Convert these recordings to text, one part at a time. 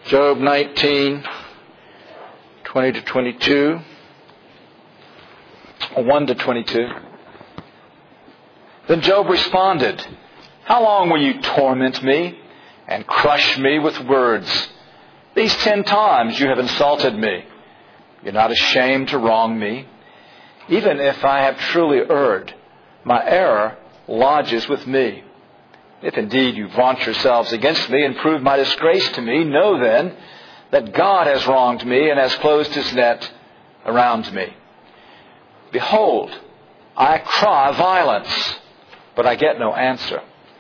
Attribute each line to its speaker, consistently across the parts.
Speaker 1: Job 19, 20 to 22, or 1 to 22. Then Job responded, "How long will you torment me and crush me with words? These 10 times you have insulted me. You're not ashamed to wrong me. Even if I have truly erred, my error lodges with me. If indeed you vaunt yourselves against me and prove my disgrace to me, know then that God has wronged me and has closed his net around me. Behold, I cry violence, but I get no answer.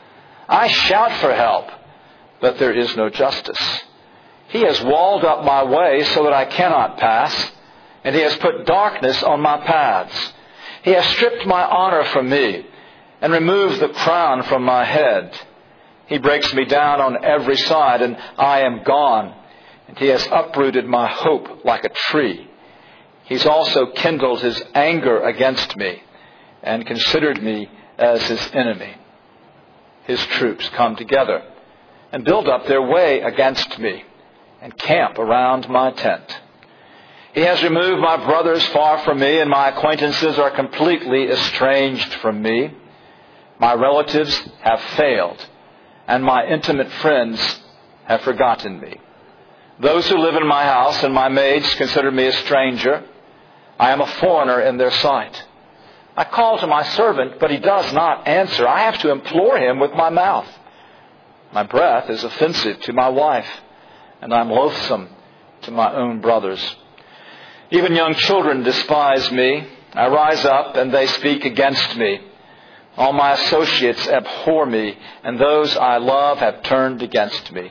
Speaker 1: I shout for help, but there is no justice. He has walled up my way so that I cannot pass, and he has put darkness on my paths. He has stripped my honor from me and removed the crown from my head. He breaks me down on every side, and I am gone, and he has uprooted my hope like a tree. He's also kindled his anger against me and considered me as his enemy. His troops come together and build up their way against me and camp around my tent. He has removed my brothers far from me, and my acquaintances are completely estranged from me. My relatives have failed, and my intimate friends have forgotten me. Those who live in my house and my maids consider me a stranger. I am a foreigner in their sight. I call to my servant, but he does not answer. I have to implore him with my mouth. My breath is offensive to my wife, and I'm loathsome to my own brothers. Even young children despise me. I rise up, and they speak against me. All my associates abhor me, and those I love have turned against me.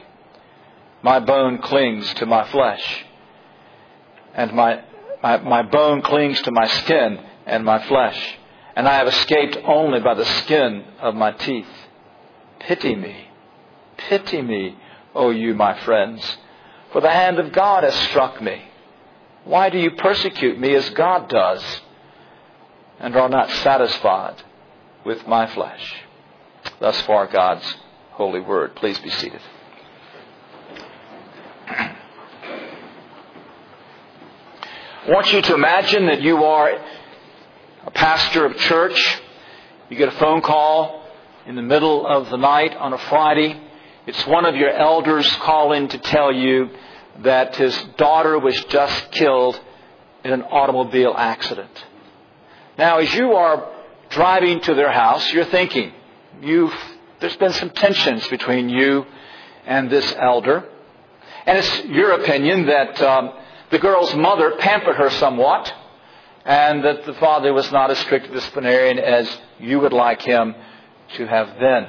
Speaker 1: My bone clings to my flesh, and my bone clings to my skin and my flesh, and I have escaped only by the skin of my teeth. Pity me, O you my friends, for the hand of God has struck me. Why do you persecute me as God does, and are not satisfied with my flesh?" Thus far, God's holy word. Please be seated. I want you to imagine that you are a pastor of church. You get a phone call in the middle of the night on a Friday. It's one of your elders calling to tell you that his daughter was just killed in an automobile accident. Now, as you are driving to their house, you're thinking, there's been some tensions between you and this elder. And it's your opinion that the girl's mother pampered her somewhat, and that the father was not as strict a disciplinarian as you would like him to have been.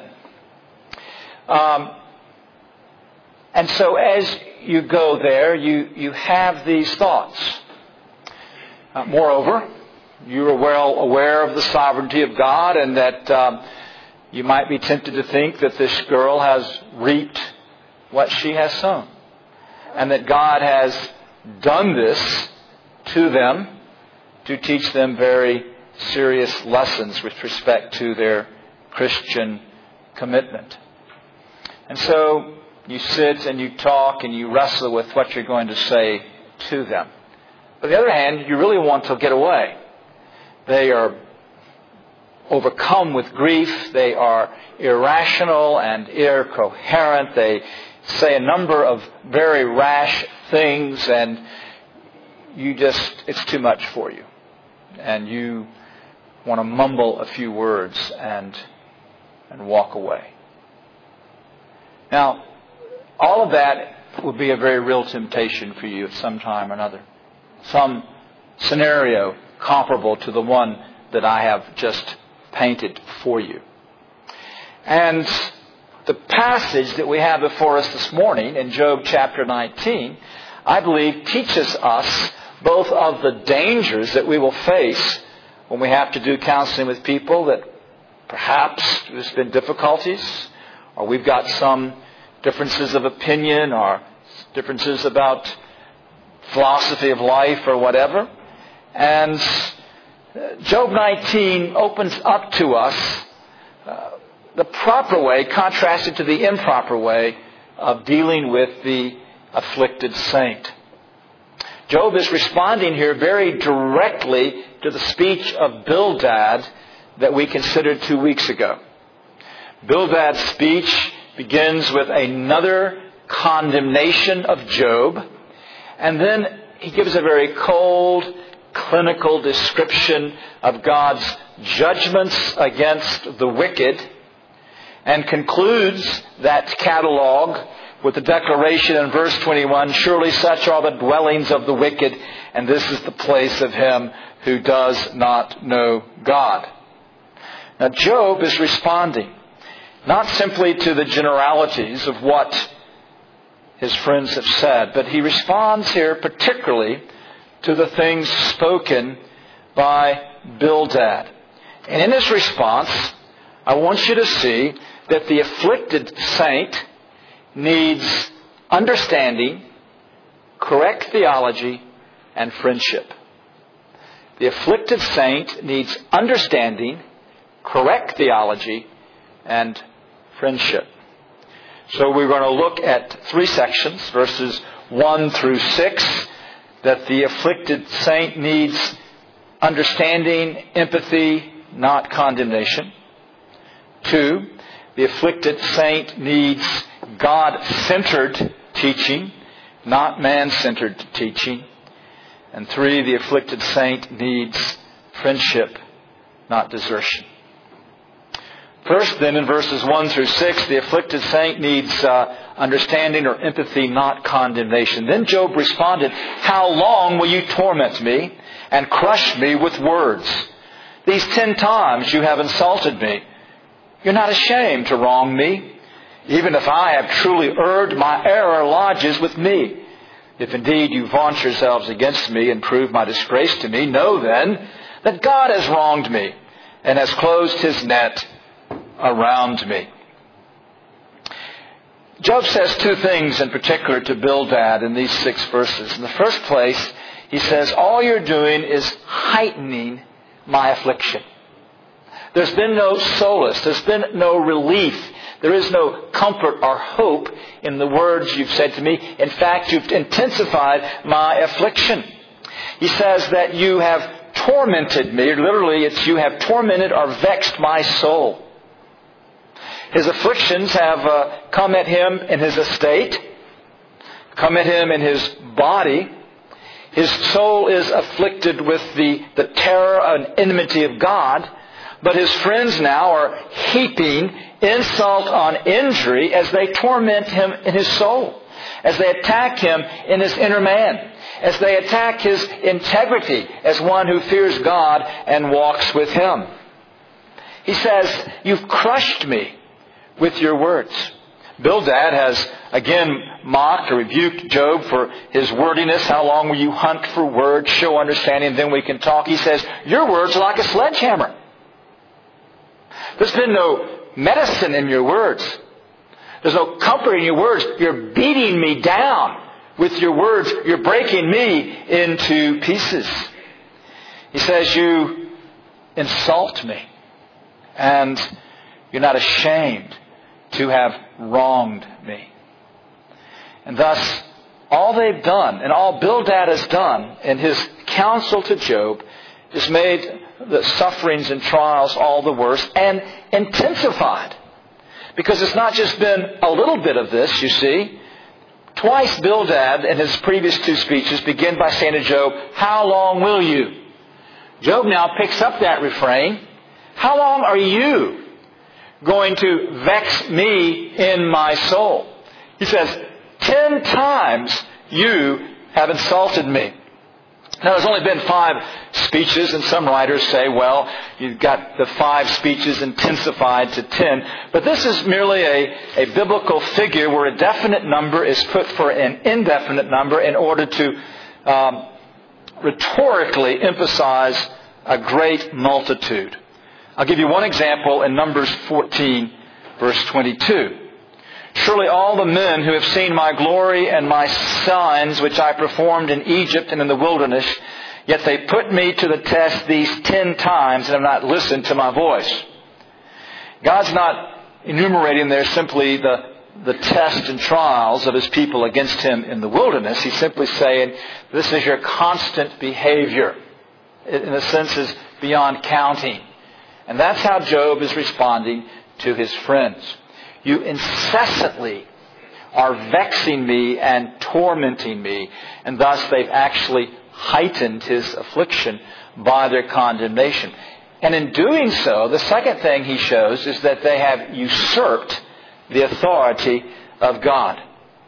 Speaker 1: And so as you go there, you have these thoughts. Moreover, you are well aware of the sovereignty of God, and that you might be tempted to think that this girl has reaped what she has sown, and that God has done this to them to teach them very serious lessons with respect to their Christian commitment. And so you sit and you talk and you wrestle with what you're going to say to them. But on the other hand, you really want to get away. They are overcome with grief. They are irrational and incoherent. They say a number of very rash things, and it's too much for you. And you want to mumble a few words and walk away. Now, all of that would be a very real temptation for you at some time or another. Some scenario comparable to the one that I have just painted for you. And the passage that we have before us this morning in Job chapter 19, I believe teaches us both of the dangers that we will face when we have to do counseling with people that perhaps there's been difficulties, or we've got some differences of opinion, or differences about philosophy of life or whatever. And Job 19 opens up to us the proper way contrasted to the improper way of dealing with the afflicted saint. Job is responding here very directly to the speech of Bildad that we considered 2 weeks ago. Bildad's speech begins with another condemnation of Job, and then he gives a very cold, clinical description of God's judgments against the wicked, and concludes that catalog with the declaration in verse 21, surely such are the dwellings of the wicked, and this is the place of him who does not know God. Now Job is responding not simply to the generalities of what his friends have said, but he responds here particularly to the things spoken by Bildad. And in his response, I want you to see that the afflicted saint needs understanding, correct theology, and friendship. The afflicted saint needs understanding, correct theology, and friendship. So we're going to look at 3 sections, verses 1 through 6, that the afflicted saint needs understanding, empathy, not condemnation. 2, the afflicted saint needs God-centered teaching, not man-centered teaching. And 3, the afflicted saint needs friendship, not desertion. First, then, in verses 1 through 6, the afflicted saint needs understanding or empathy, not condemnation. Then Job responded, how long will you torment me and crush me with words? These 10 times you have insulted me. You're not ashamed to wrong me. Even if I have truly erred, my error lodges with me. If indeed you vaunt yourselves against me and prove my disgrace to me, know then that God has wronged me and has closed his net around me. Job says 2 things in particular to Bildad in these 6 verses. In the first place, he says, all you're doing is heightening my affliction. There's been no solace. There's been no relief. There is no comfort or hope in the words you've said to me. In fact, you've intensified my affliction. He says that you have tormented me. Literally, it's you have tormented or vexed my soul. His afflictions have come at him in his estate, come at him in his body. His soul is afflicted with the terror and enmity of God. But his friends now are heaping insult on injury as they torment him in his soul, as they attack him in his inner man, as they attack his integrity as one who fears God and walks with him. He says, you've crushed me with your words. Bildad has again mocked or rebuked Job for his wordiness. How long will you hunt for words? Show understanding, then we can talk. He says, your words are like a sledgehammer. There's been no medicine in your words. There's no comfort in your words. You're beating me down with your words. You're breaking me into pieces. He says, you insult me. And you're not ashamed to have wronged me. And thus, all they've done, and all Bildad has done in his counsel to Job, is made the sufferings and trials all the worse and intensified. Because it's not just been a little bit of this, you see. Twice Bildad in his previous 2 speeches begin by saying to Job, how long will you? Job now picks up that refrain. How long are you going to vex me in my soul? He says, 10 times you have insulted me. Now, there's only been 5 speeches, and some writers say, well, you've got the 5 speeches intensified to 10. But this is merely a biblical figure where a definite number is put for an indefinite number in order to rhetorically emphasize a great multitude. I'll give you one example in Numbers 14, verse 22. Surely all the men who have seen my glory and my signs which I performed in Egypt and in the wilderness, yet they put me to the test these 10 times and have not listened to my voice. God's not enumerating there simply the the tests and trials of his people against him in the wilderness. He's simply saying, this is your constant behavior. In a sense, is beyond counting. And that's how Job is responding to his friends. You incessantly are vexing me and tormenting me. And thus they've actually heightened his affliction by their condemnation. And in doing so, the second thing he shows is that they have usurped the authority of God.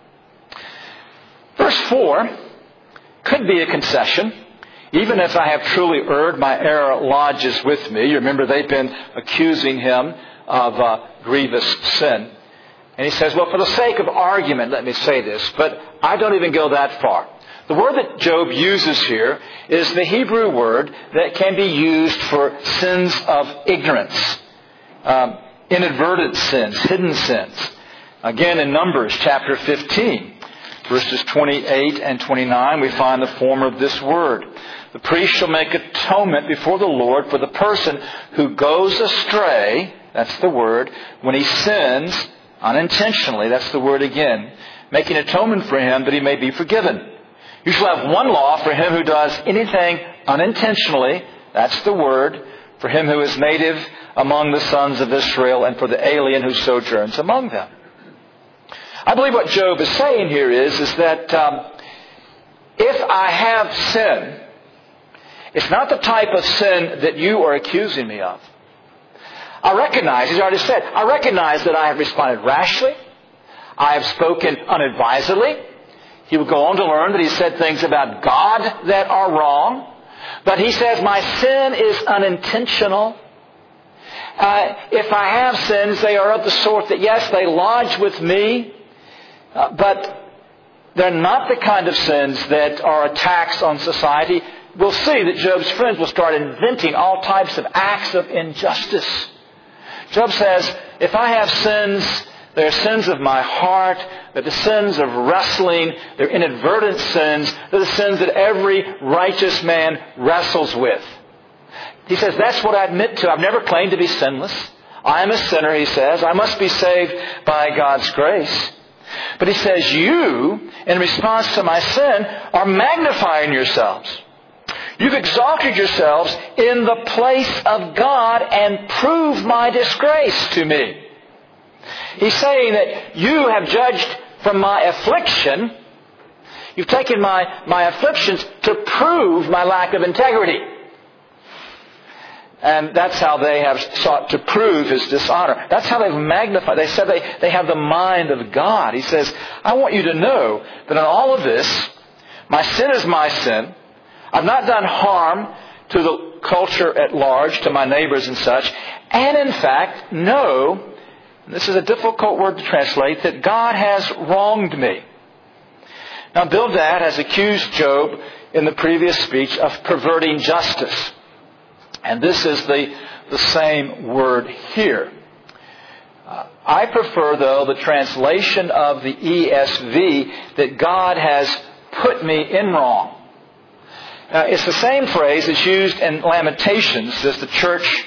Speaker 1: Verse 4 could be a concession. Even if I have truly erred, my error lodges with me. You remember they've been accusing him of grievous sin. And he says, well, for the sake of argument, let me say this, but I don't even go that far. The word that Job uses here is the Hebrew word that can be used for sins of ignorance, inadvertent sins, hidden sins. Again, in Numbers chapter 15, verses 28 and 29, we find the form of this word. The priest shall make atonement before the Lord for the person who goes astray, that's the word, when he sins unintentionally, that's the word again, making atonement for him that he may be forgiven. You shall have one law for him who does anything unintentionally, that's the word, for him who is native among the sons of Israel and for the alien who sojourns among them. I believe what Job is saying here is that if I have sin, it's not the type of sin that you are accusing me of. I recognize, as I already said, I recognize that I have responded rashly. I have spoken unadvisedly. He would go on to learn that he said things about God that are wrong. But he says, my sin is unintentional. If I have sins, they are of the sort that, yes, they lodge with me. But they're not the kind of sins that are attacks on society. We'll see that Job's friends will start inventing all types of acts of injustice. Job says, if I have sins, they're sins of my heart, they're the sins of wrestling, they're inadvertent sins, they're the sins that every righteous man wrestles with. He says, that's what I admit to. I've never claimed to be sinless. I am a sinner, he says. I must be saved by God's grace. But he says, you, in response to my sin, are magnifying yourselves. You've exalted yourselves in the place of God and proved my disgrace to me. He's saying that you have judged from my affliction. You've taken my afflictions to prove my lack of integrity. And that's how they have sought to prove his dishonor. That's how they've magnified. They said they have the mind of God. He says, I want you to know that in all of this, my sin is my sin. I've not done harm to the culture at large, to my neighbors and such. And in fact, know, and this is a difficult word to translate, that God has wronged me. Now, Bildad has accused Job in the previous speech of perverting justice. And this is the same word here. I prefer, though, the translation of the ESV that God has put me in wrong. It's the same phrase that's used in Lamentations as the church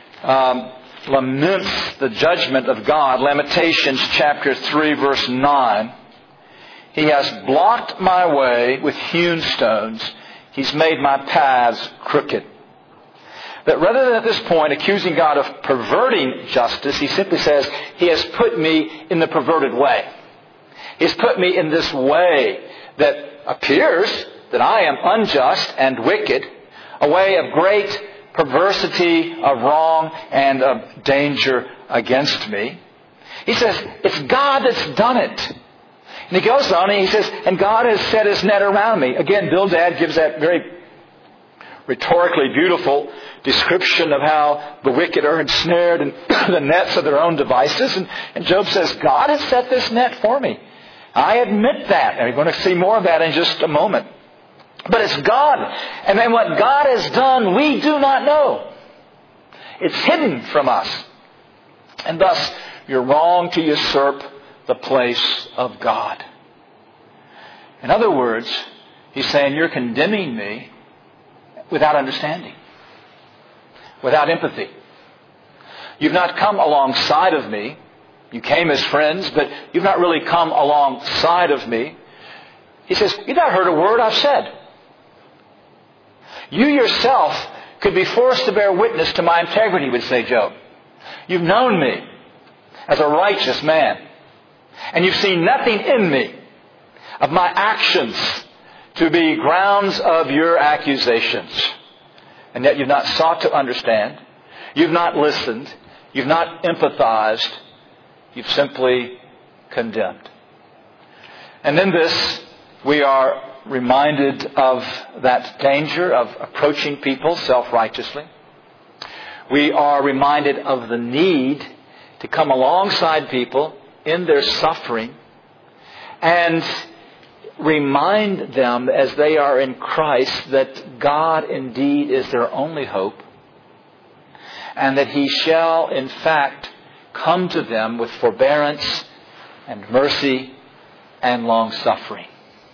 Speaker 1: laments the judgment of God. Lamentations chapter 3 verse 9. He has blocked my way with hewn stones. He's made my paths crooked. But rather than at this point accusing God of perverting justice, he simply says, He has put me in the perverted way. He's put me in this way that appears that I am unjust and wicked, a way of great perversity, of wrong, and of danger against me. He says, it's God that's done it. And he goes on and he says, and God has set his net around me. Again, Bildad gives that very rhetorically beautiful description of how the wicked are ensnared in the nets of their own devices. And Job says, God has set this net for me. I admit that. And we're going to see more of that in just a moment. But it's God. And then what God has done, we do not know. It's hidden from us. And thus, you're wrong to usurp the place of God. In other words, he's saying you're condemning me without understanding, without empathy. You've not come alongside of me You came as friends, but you've not really come alongside of me. He says, you've not heard a word I've said. You yourself could be forced to bear witness to my integrity, would say Job. You've known me as a righteous man. And you've seen nothing in me of my actions to be grounds of your accusations. And yet you've not sought to understand. You've not listened. You've not empathized. You've simply condemned. And in this, we are reminded of that danger of approaching people self-righteously. We are reminded of the need to come alongside people in their suffering and remind them as they are in Christ that God indeed is their only hope and that He shall in fact come to them with forbearance and mercy and long-suffering.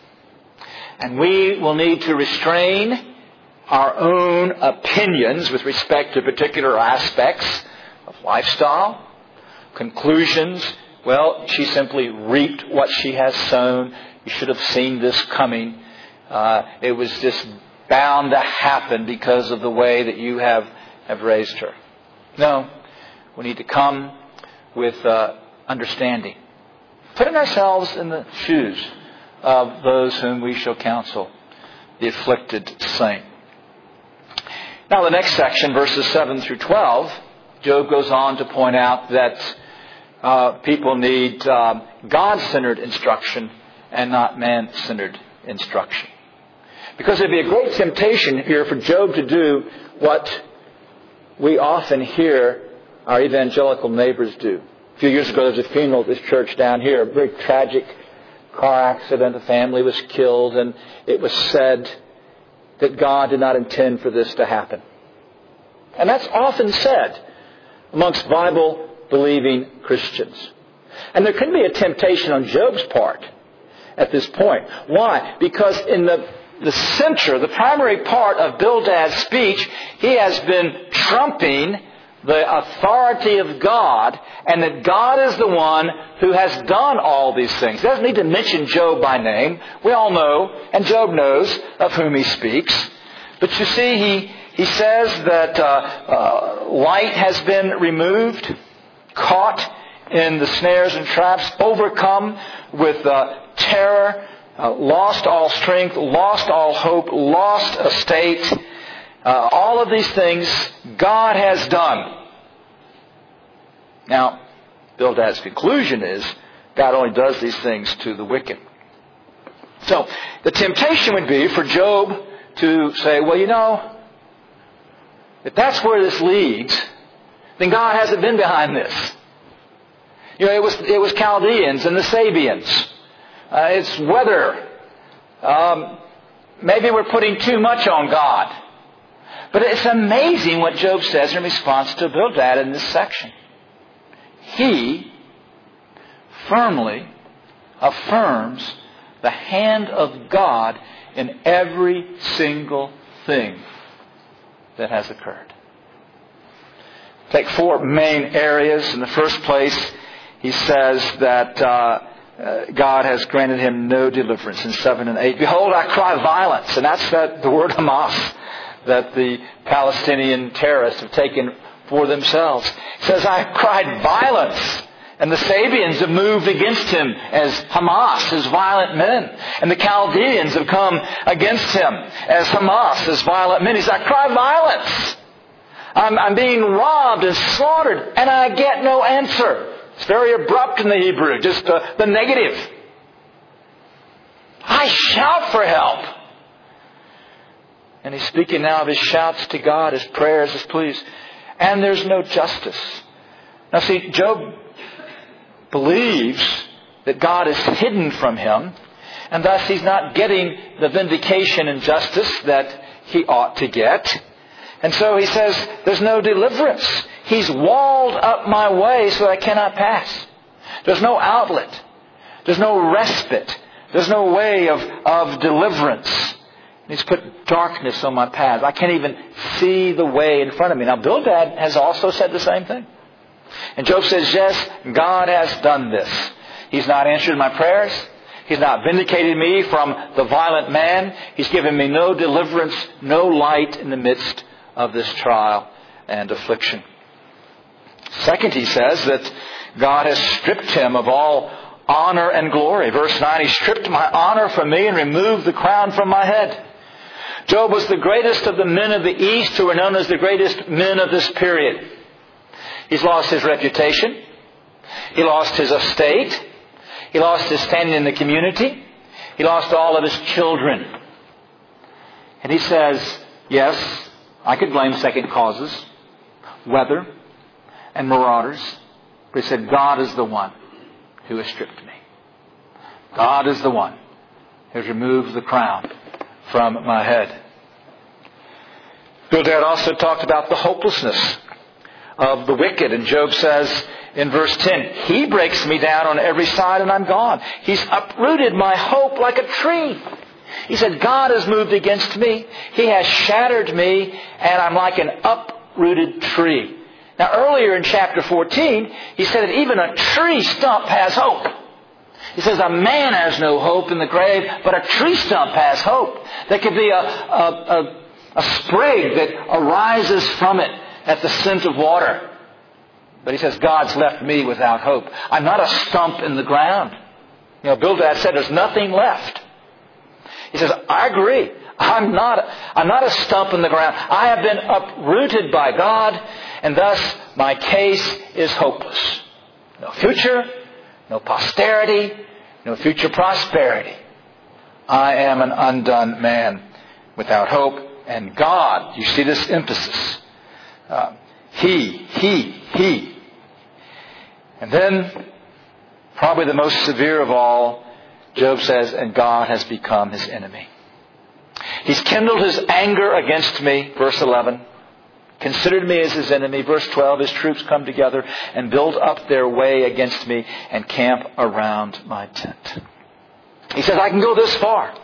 Speaker 1: And we will need to restrain our own opinions with respect to particular aspects of lifestyle, conclusions. Well, she simply reaped what she has sown. You should have seen this coming. It was just bound to happen because of the way that you have raised her. No, we need to come with understanding. Putting ourselves in the shoes of those whom we shall counsel, the afflicted saint. Now the next section, verses 7 through 12, Job goes on to point out that people need God-centered instruction and not man-centered instruction. Because it'd be a great temptation here for Job to do what we often hear our evangelical neighbors do. A few years ago, there was a funeral at this church down here, a very tragic car accident. A family was killed, and it was said that God did not intend for this to happen. And that's often said amongst Bible-believing Christians. And there can be a temptation on Job's part at this point. Why? Because in the center, the primary part of Bildad's speech, he has been trumping the authority of God, and that God is the one who has done all these things. He doesn't need to mention Job by name. We all know, and Job knows of whom he speaks. But you see, he says that light has been removed, caught in the snares and traps, overcome with terror, lost all strength, lost all hope, lost estate. All of these things God has done. Now, Bildad's conclusion is God only does these things to the wicked. So, the temptation would be for Job to say, well, you know, if that's where this leads, then God hasn't been behind this. You know, it was Chaldeans and the Sabians. It's weather. Maybe we're putting too much on God. But it's amazing what Job says in response to Bildad in this section. He firmly affirms the hand of God in every single thing that has occurred. Take four main areas. In the first place, he says that God has granted him no deliverance in 7 and 8. Behold, I cry violence. And that's the word Hamas that the Palestinian terrorists have taken for themselves. It says, I cried violence. And the Sabians have moved against him as Hamas, as violent men. And the Chaldeans have come against him as Hamas, as violent men. He says, I cry violence. I'm being robbed and slaughtered, and I get no answer. It's very abrupt in the Hebrew, just the negative. I shout for help. And he's speaking now of his shouts to God, his prayers, his pleas. And there's no justice. Now see, Job believes that God is hidden from him, and thus he's not getting the vindication and justice that he ought to get. And so he says, there's no deliverance. He's walled up my way so that I cannot pass. There's no outlet. There's no respite. There's no way of deliverance. He's put darkness on my path. I can't even see the way in front of me. Now, Bildad has also said the same thing. And Job says, yes, God has done this. He's not answered my prayers. He's not vindicated me from the violent man. He's given me no deliverance, no light in the midst of this trial and affliction. Second, he says that God has stripped him of all honor and glory. Verse 9, He stripped my honor from me and removed the crown from my head. Job was the greatest of the men of the East who were known as the greatest men of this period. He's lost his reputation. He lost his estate. He lost his standing in the community. He lost all of his children. And he says, yes, I could blame second causes, weather, and marauders. But he said, God is the one who has stripped me. God is the one who has removed the crown from my head. Bildad also talked about the hopelessness of the wicked. And Job says in verse 10, He breaks me down on every side and I'm gone. He's uprooted my hope like a tree. He said, God has moved against me. He has shattered me and I'm like an uprooted tree. Now earlier in chapter 14, he said that even a tree stump has hope. He says a man has no hope in the grave, but a tree stump has hope. There could be a sprig that arises from it at the scent of water. But he says, God's left me without hope. I'm not a stump in the ground. Bildad said there's nothing left. He says, I agree. I'm not a stump in the ground. I have been uprooted by God, and thus my case is hopeless. No future, no posterity, no future prosperity. I am an undone man without hope. And God, you see this emphasis. He. And then, probably the most severe of all, Job says, and God has become his enemy. He's kindled his anger against me, verse 11. Considered me as his enemy. Verse 12, his troops come together and build up their way against me and camp around my tent. He says, I can go this far.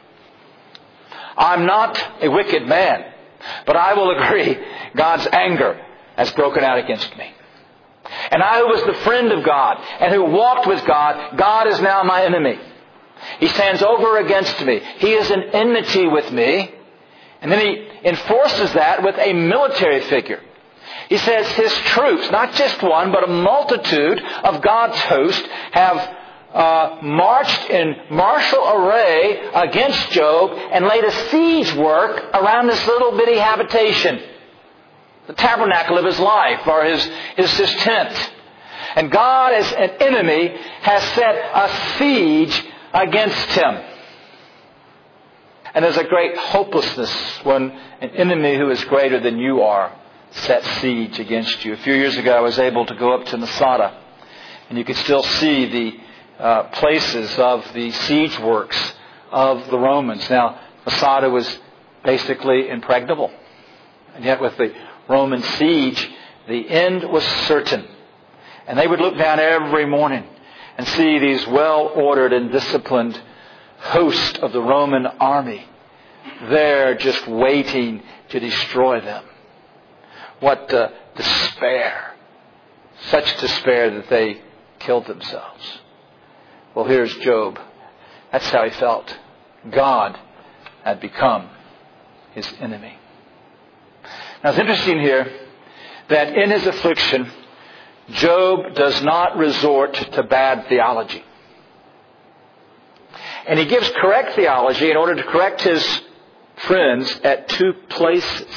Speaker 1: I'm not a wicked man, but I will agree God's anger has broken out against me. And I who was the friend of God and who walked with God, God is now my enemy. He stands over against me. He is in enmity with me. And then he enforces that with a military figure. He says his troops, not just one, but a multitude of God's host, have marched in martial array against Job and laid a siege work around this little bitty habitation. The tabernacle of his life, or his tent. And God, as an enemy, has set a siege against him. And there's a great hopelessness when an enemy who is greater than you are sets siege against you. A few years ago, I was able to go up to Masada, and you could still see the places of the siege works of the Romans. Now, Masada was basically impregnable. And yet with the Roman siege, the end was certain. And they would look down every morning and see these well-ordered and disciplined host of the Roman army there just waiting to destroy them. What despair. Such despair that they killed themselves. Well, here's Job. That's how he felt. God had become his enemy. Now it's interesting here that in his affliction, Job does not resort to bad theology. And he gives correct theology in order to correct his friends at two places.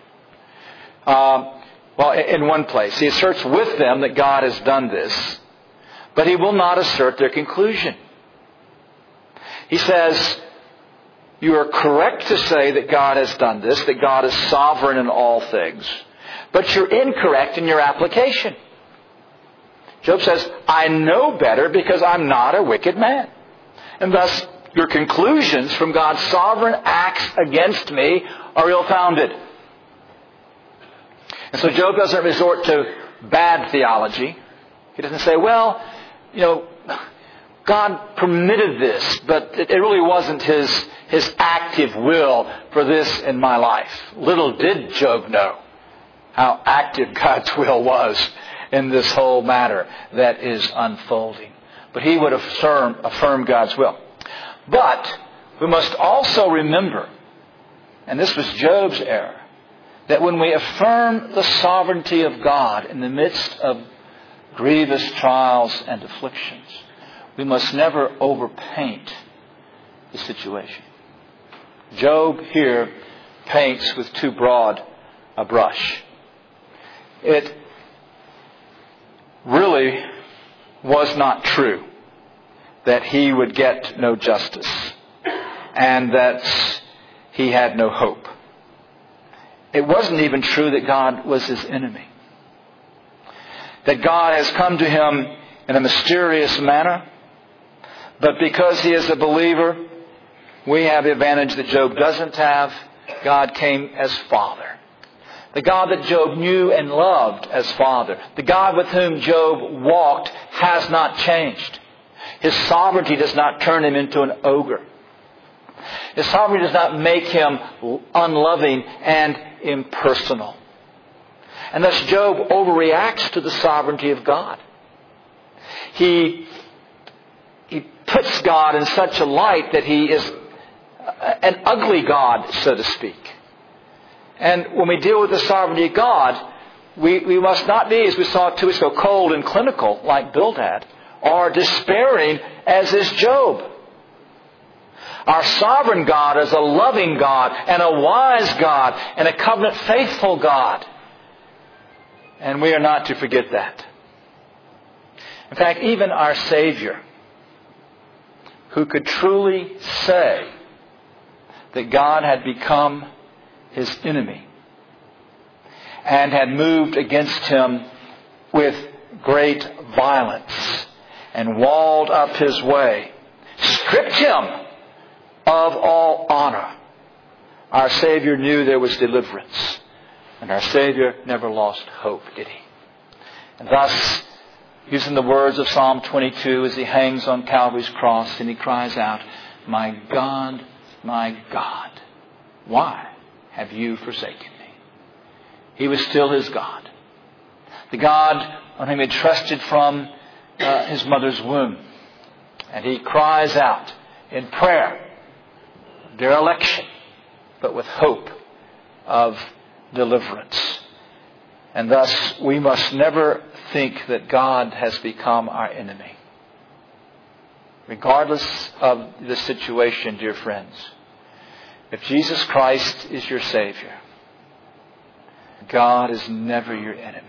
Speaker 1: In one place. He asserts with them that God has done this, but he will not assert their conclusion. He says, you are correct to say that God has done this, that God is sovereign in all things, but you're incorrect in your application. Job says, I know better because I'm not a wicked man. And thus, your conclusions from God's sovereign acts against me are ill-founded. And so Job doesn't resort to bad theology. He doesn't say, well, God permitted this, but it really wasn't His active will for this in my life. Little did Job know how active God's will was in this whole matter that is unfolding. But he would affirm God's will. But we must also remember, and this was Job's error, that when we affirm the sovereignty of God in the midst of grievous trials and afflictions, we must never overpaint the situation. Job here paints with too broad a brush. It really was not true that he would get no justice and that he had no hope. It wasn't even true that God was his enemy. That God has come to him in a mysterious manner, but because he is a believer, we have the advantage that Job doesn't have. God came as Father. The God that Job knew and loved as Father. The God with whom Job walked has not changed. His sovereignty does not turn him into an ogre. His sovereignty does not make him unloving and impersonal. And thus Job overreacts to the sovereignty of God. He puts God in such a light that he is an ugly God, so to speak. And when we deal with the sovereignty of God, we must not be, as we saw 2 weeks ago, cold and clinical like Bildad, or despairing as is Job. Our sovereign God is a loving God and a wise God and a covenant faithful God. And we are not to forget that. In fact, even our Savior, who could truly say that God had become his enemy and had moved against him with great violence and walled up his way, stripped him of all honor. Our Savior knew there was deliverance. And our Savior never lost hope, did he? And thus, using the words of Psalm 22 as he hangs on Calvary's cross and he cries out, my God, why have you forsaken me? He was still his God. The God on whom he had trusted from his mother's womb. And he cries out in prayer, dereliction, but with hope of deliverance. And thus we must never think that God has become our enemy. Regardless of the situation, dear friends, if Jesus Christ is your Savior, God is never your enemy.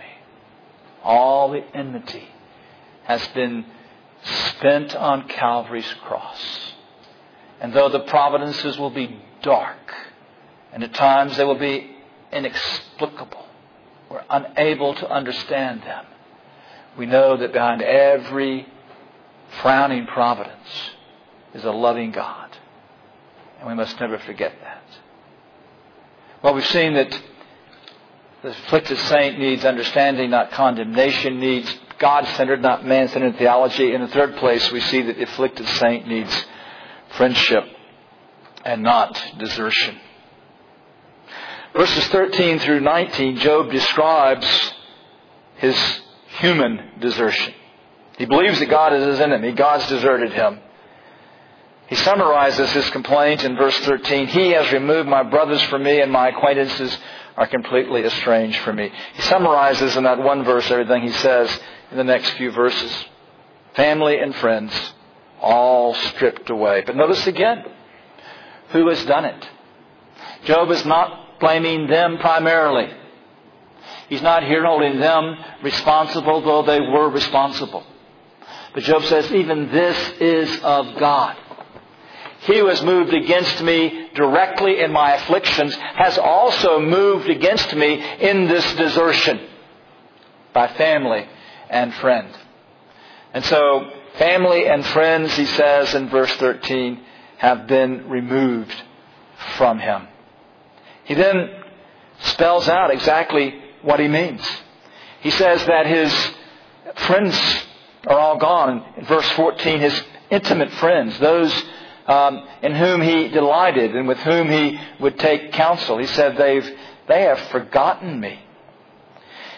Speaker 1: All the enmity has been spent on Calvary's cross. And though the providences will be dark, and at times they will be inexplicable, we're unable to understand them, we know that behind every frowning providence is a loving God. And we must never forget that. Well, we've seen that the afflicted saint needs understanding, not condemnation, needs God-centered, not man-centered theology. In the third place, we see that the afflicted saint needs friendship and not desertion. Verses 13 through 19, Job describes his human desertion. He believes that God is his enemy. God's deserted him. He summarizes his complaint in verse 13. He has removed my brothers from me, and my acquaintances are completely estranged from me. He summarizes in that one verse everything he says in the next few verses. Family and friends, all stripped away. But notice again, who has done it? Job is not blaming them primarily. He's not here holding them responsible, though they were responsible. But Job says, even this is of God. He who has moved against me directly in my afflictions has also moved against me in this desertion by family and friend. And so, family and friends, he says in verse 13, have been removed from him. He then spells out exactly what he means. He says that his friends are all gone. In verse 14, his intimate friends, those in whom he delighted and with whom he would take counsel, he said they have forgotten me.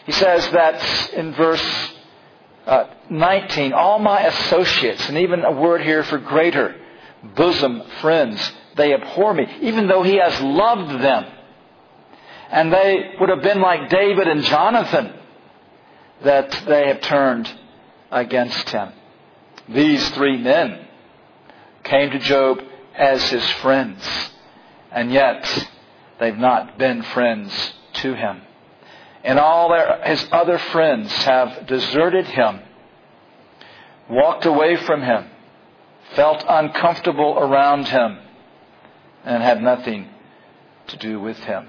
Speaker 1: He says that in verse 19, all my associates, and even a word here for greater, bosom friends, they abhor me, even though he has loved them. And they would have been like David and Jonathan, that they have turned against him. These three men came to Job as his friends, and yet they've not been friends to him. And all his other friends have deserted him, walked away from him, felt uncomfortable around him, and had nothing to do with him.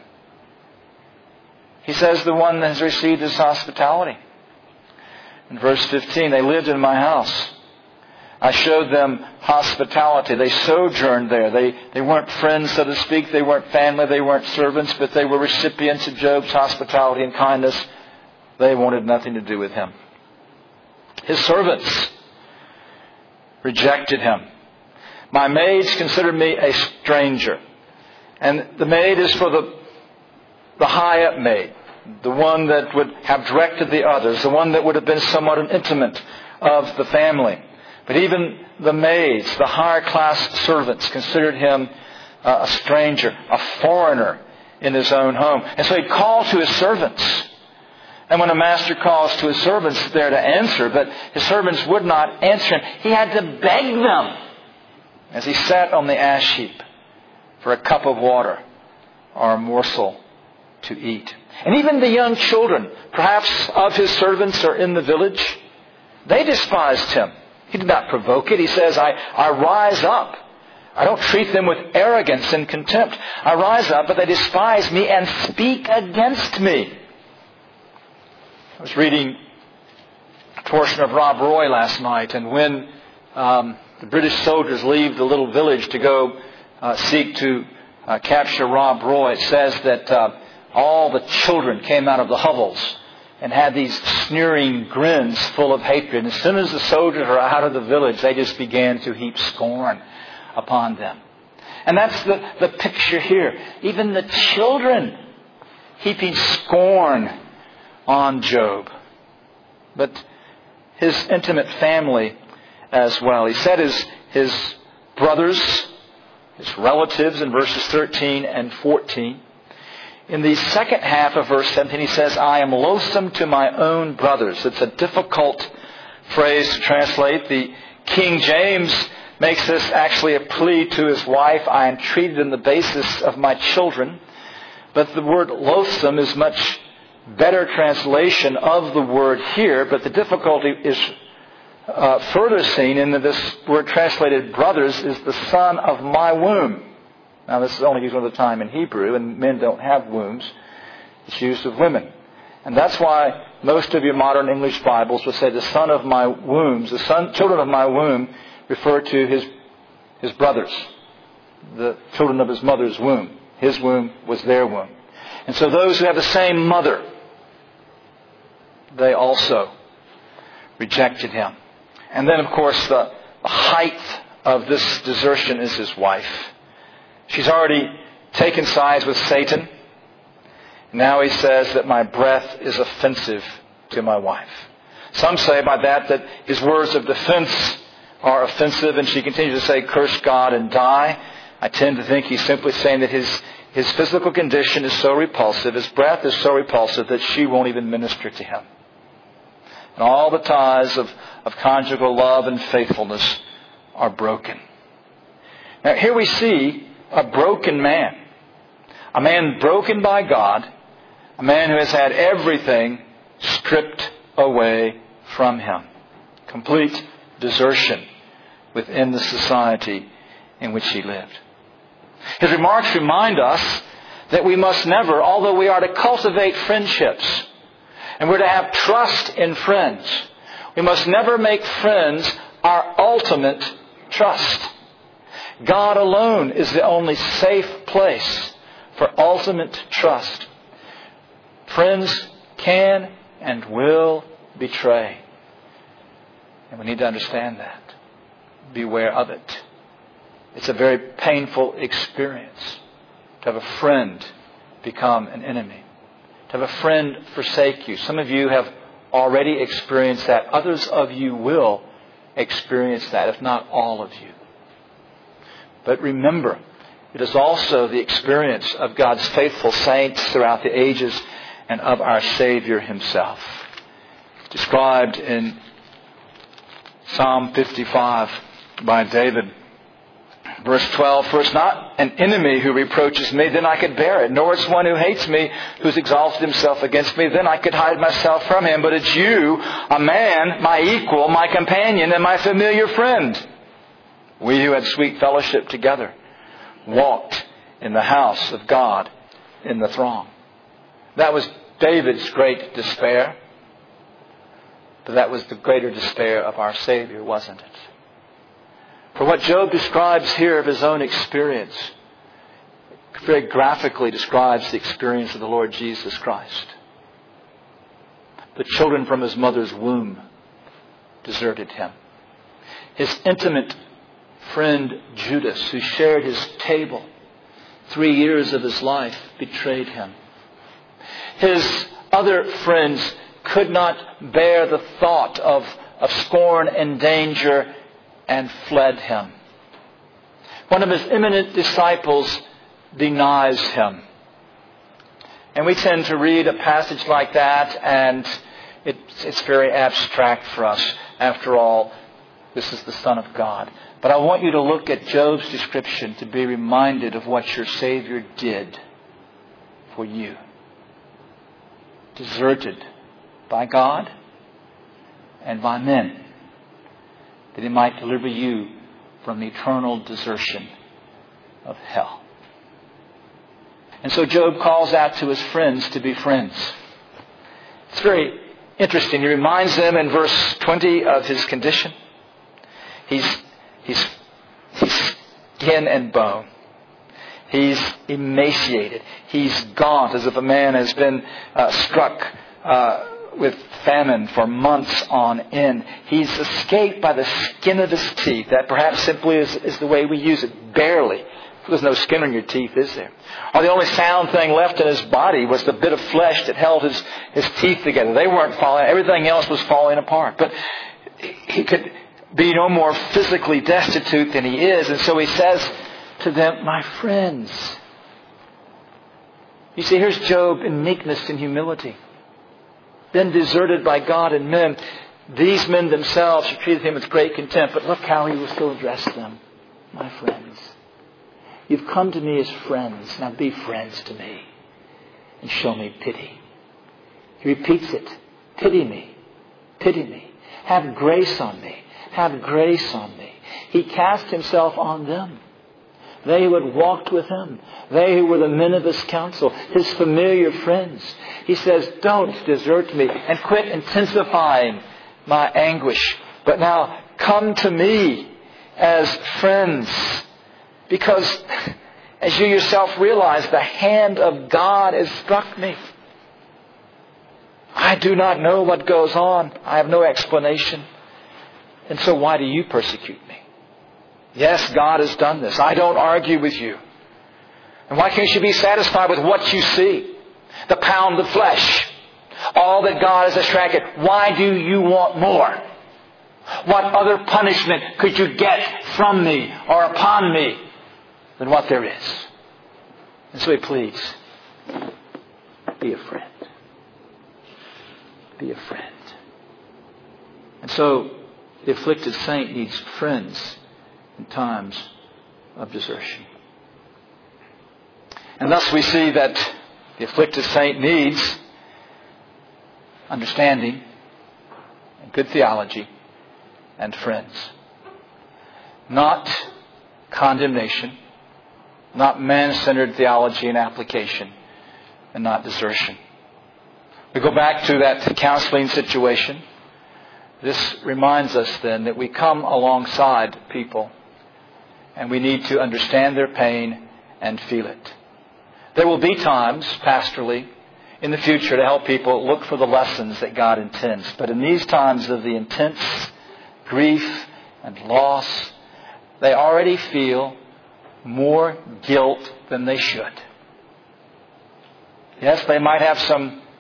Speaker 1: He says the one that has received his hospitality. In verse 15, they lived in my house. I showed them hospitality. They sojourned there. They weren't friends, so to speak. They weren't family. They weren't servants, but they were recipients of Job's hospitality and kindness. They wanted nothing to do with him. His servants rejected him. My maids considered me a stranger. And the maid is for the high-up maid, the one that would have directed the others, the one that would have been somewhat an intimate of the family. But even the maids, the higher-class servants, considered him a stranger, a foreigner in his own home. And so he called to his servants. And when a master calls to his servants, they're to answer, but his servants would not answer him. He had to beg them as he sat on the ash heap for a cup of water or a morsel to eat. And even the young children, perhaps of his servants or in the village, they despised him. He did not provoke it. He says, I rise up. I don't treat them with arrogance and contempt. I rise up, but they despise me and speak against me. I was reading a portion of Rob Roy last night, and when the British soldiers leave the little village to go seek to capture Rob Roy, it says that all the children came out of the hovels and had these sneering grins full of hatred. And as soon as the soldiers are out of the village, they just began to heap scorn upon them. And that's the picture here. Even the children heaping scorn on Job. But his intimate family as well. He said his brothers, his relatives in verses 13 and 14. In the second half of verse 17, he says, I am loathsome to my own brothers. It's a difficult phrase to translate. The King James makes this actually a plea to his wife. I am treated on the basis of my children. But the word loathsome is much better translation of the word here. But the difficulty is further seen in that this word translated brothers is the son of my womb. Now, this is only used one at a time in Hebrew, and men don't have wombs. It's used of women. And that's why most of your modern English Bibles will say the son of my wombs, children of my womb, refer to his brothers, the children of his mother's womb. His womb was their womb. And so those who have the same mother, they also rejected him. And then, of course, the height of this desertion is his wife. She's already taken sides with Satan. Now he says that my breath is offensive to my wife. Some say by that his words of defense are offensive, and she continues to say, curse God and die. I tend to think he's simply saying that his physical condition is so repulsive, his breath is so repulsive that she won't even minister to him. And all the ties of conjugal love and faithfulness are broken. Now here we see a broken man. A man broken by God. A man who has had everything stripped away from him. Complete desertion within the society in which he lived. His remarks remind us that we must never, although we are to cultivate friendships, and we're to have trust in friends, we must never make friends our ultimate trust. God alone is the only safe place for ultimate trust. Friends can and will betray. And we need to understand that. Beware of it. It's a very painful experience to have a friend become an enemy. to have a friend forsake you. Some of you have already experienced that. Others of you will experience that, if not all of you. But remember, it is also the experience of God's faithful saints throughout the ages and of our Savior Himself. Described in Psalm 55 by David. Verse 12, "For it's not an enemy who reproaches me, then I could bear it. Nor it's one who hates me, who's exalted himself against me, then I could hide myself from him. But it's you, a man, my equal, my companion, and my familiar friend. We who had sweet fellowship together walked in the house of God in the throng." That was David's great despair. But that was the greater despair of our Savior, wasn't it? For what Job describes here of his own experience very graphically describes the experience of the Lord Jesus Christ. The children from his mother's womb deserted him. His intimate friend Judas, who shared his table 3 years of his life, betrayed him. His other friends could not bear the thought of scorn and danger and fled him. One of his eminent disciples denies him. And we tend to read a passage like that and it's very abstract for us. After all, this is the Son of God. But I want you to look at Job's description to be reminded of what your Savior did for you. Deserted by God and by men, that He might deliver you from the eternal desertion of hell. And so Job calls out to his friends to be friends. It's very interesting. He reminds them in verse 20 of his condition. He's skin and bone. He's emaciated. He's gaunt, as if a man has been struck with famine for months on end. He's escaped by the skin of his teeth. That perhaps simply is the way we use it. Barely. There's no skin on your teeth, is there? Or the only sound thing left in his body was the bit of flesh that held his teeth together. They weren't falling. Everything else was falling apart. But he could be no more physically destitute than he is. And so he says to them, "My friends." You see, here's Job in meekness and humility. Been deserted by God and men. These men themselves have treated him with great contempt. But look how he will still address them. "My friends, you've come to me as friends. Now be friends to me and show me pity." He repeats it. "Pity me. Pity me. Have grace on me. Have grace on me." He cast himself on them. They who had walked with him. They who were the men of his counsel. His familiar friends. He says, "Don't desert me and quit intensifying my anguish. But now come to me as friends. Because as you yourself realize, the hand of God has struck me. I do not know what goes on. I have no explanation. And so why do you persecute me? Yes, God has done this. I don't argue with you. And why can't you be satisfied with what you see? The pound of flesh. All that God has extracted. Why do you want more? What other punishment could you get from me or upon me than what there is?" And so he pleads, "Be a friend. Be a friend." And so the afflicted saint needs friends in times of desertion. And thus we see that the afflicted saint needs understanding and good theology and friends. Not condemnation, not man-centered theology and application, and not desertion. We go back to that counseling situation. This reminds us then that we come alongside people and we need to understand their pain and feel it. There will be times, pastorally, in the future to help people look for the lessons that God intends. But in these times of the intense grief and loss, they already feel more guilt than they should. Yes, they might have some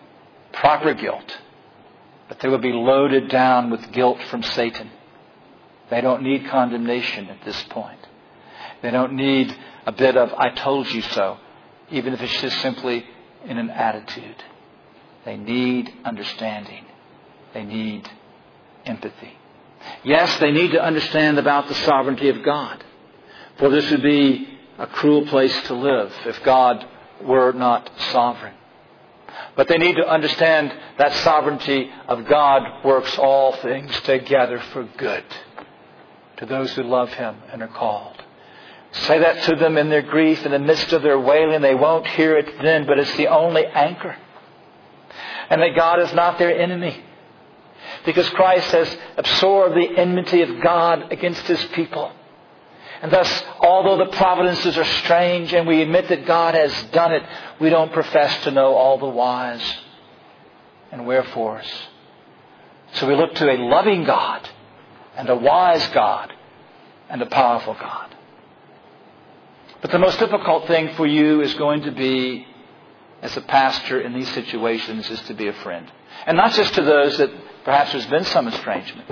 Speaker 1: proper guilt, but they would be loaded down with guilt from Satan. They don't need condemnation at this point. They don't need a bit of "I told you so," even if it's just simply in an attitude. They need understanding. They need empathy. Yes, they need to understand about the sovereignty of God. For this would be a cruel place to live if God were not sovereign. But they need to understand that sovereignty of God works all things together for good to those who love Him and are called. Say that to them in their grief, in the midst of their wailing. They won't hear it then, but it's the only anchor. And that God is not their enemy, because Christ has absorbed the enmity of God against His people. And thus, although the providences are strange and we admit that God has done it, we don't profess to know all the whys and wherefores. So we look to a loving God and a wise God and a powerful God. But the most difficult thing for you is going to be, as a pastor in these situations, is to be a friend. And not just to those that perhaps there's been some estrangement.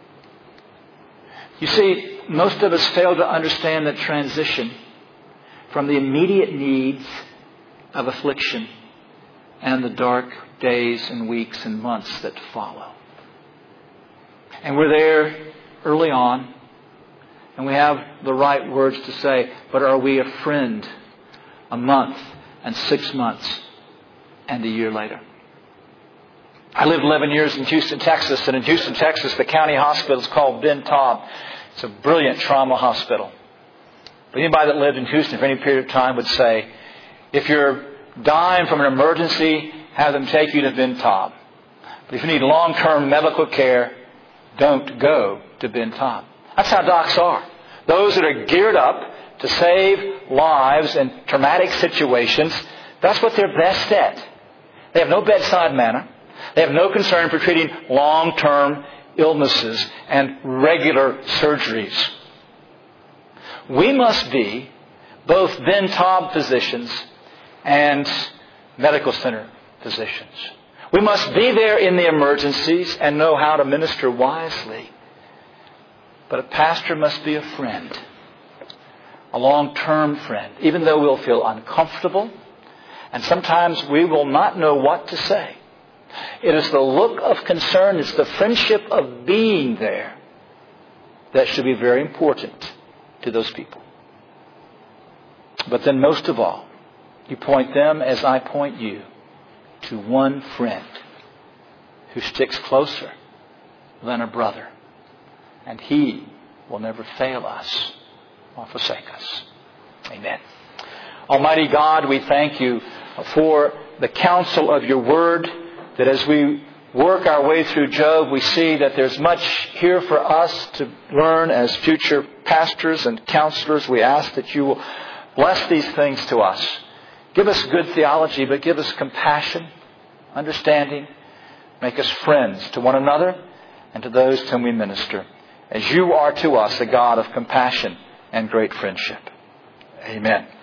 Speaker 1: You see, most of us fail to understand the transition from the immediate needs of affliction and the dark days and weeks and months that follow. And we're there early on, and we have the right words to say, but are we a friend a month and 6 months and a year later? I lived 11 years in Houston, Texas, and in Houston, Texas, the county hospital is called Ben Taub. It's a brilliant trauma hospital. But anybody that lived in Houston for any period of time would say, if you're dying from an emergency, have them take you to Ben Taub. But if you need long-term medical care, don't go to Ben Taub. That's how docs are. Those that are geared up to save lives in traumatic situations, that's what they're best at. They have no bedside manner. They have no concern for treating long-term illnesses and regular surgeries. We must be both Ben Taub physicians and medical center physicians. We must be there in the emergencies and know how to minister wisely. But a pastor must be a friend, a long-term friend, even though we'll feel uncomfortable and sometimes we will not know what to say. It is the look of concern, it's the friendship of being there that should be very important to those people. But then most of all, you point them, as I point you, to one friend who sticks closer than a brother. And He will never fail us or forsake us. Amen. Almighty God, we thank You for the counsel of Your Word, that as we work our way through Job, we see that there's much here for us to learn as future pastors and counselors. We ask that You will bless these things to us. Give us good theology, but give us compassion, understanding. Make us friends to one another and to those to whom we minister, as You are to us a God of compassion and great friendship. Amen.